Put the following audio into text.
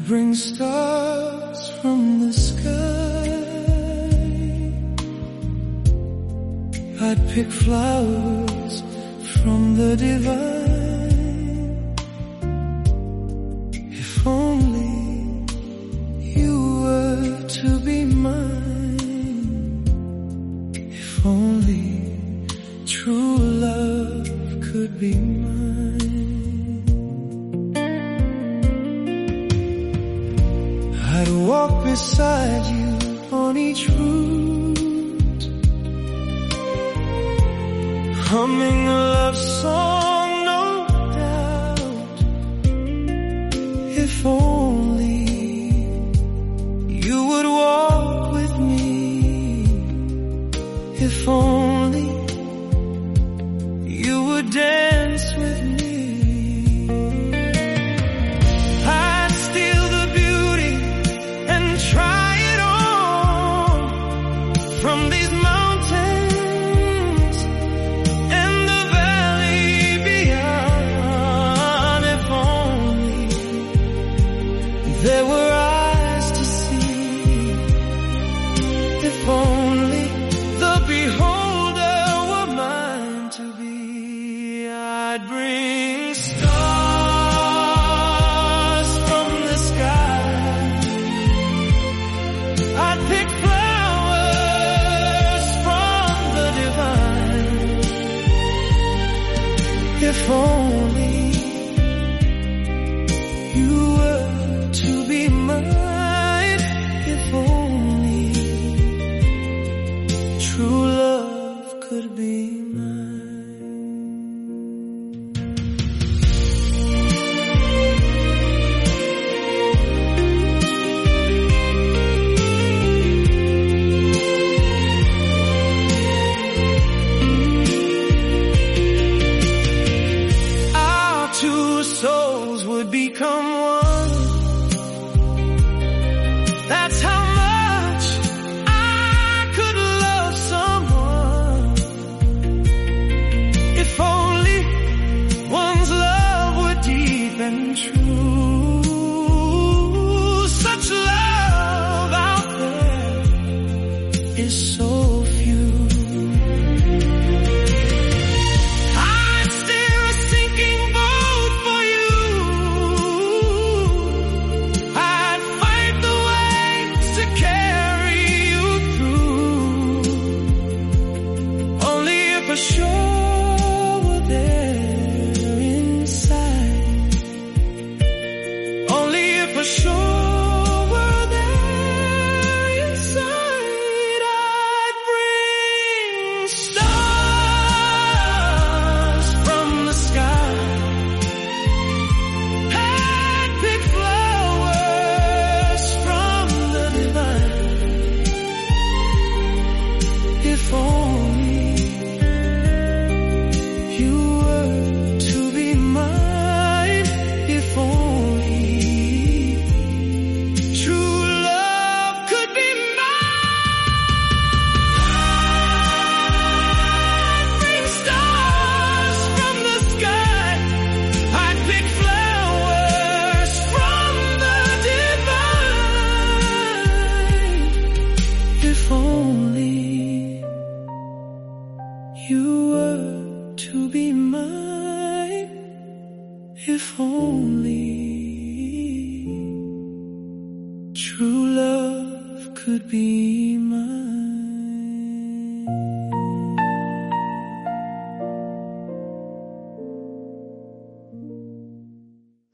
bring stars from the sky. I'd pick flowers from the divine. If only you were to be mine. If only true love could be mine. I'd walk beside you on each route, humming a love song, no doubt. If only you would walk with me. If only you would dance with me. I'd steal the beauty and try it on from these mountains and the valley beyond. If only there were eyes to see. If only the beholder were mine to be. I'd bring stars from the sky. I'd pick flowers from the divine. If only you were to be mine. If only true love could be mine. Our two souls would become one. That's how much I could love someone. If only one's love were deep and true. Such love out there is so few. I'd steer a sinking boat for you. I'd fight the waves to carry you through. Only if a shore were there inside. Only if a shore were there inside. I'd bring stars from the sky. I'd pick flowers from the divine. If only you were to be mine. If only true love could be mine. Bring stars from the sky. I'd pick flowers from the divine. If only you were to be mine. If only true love could be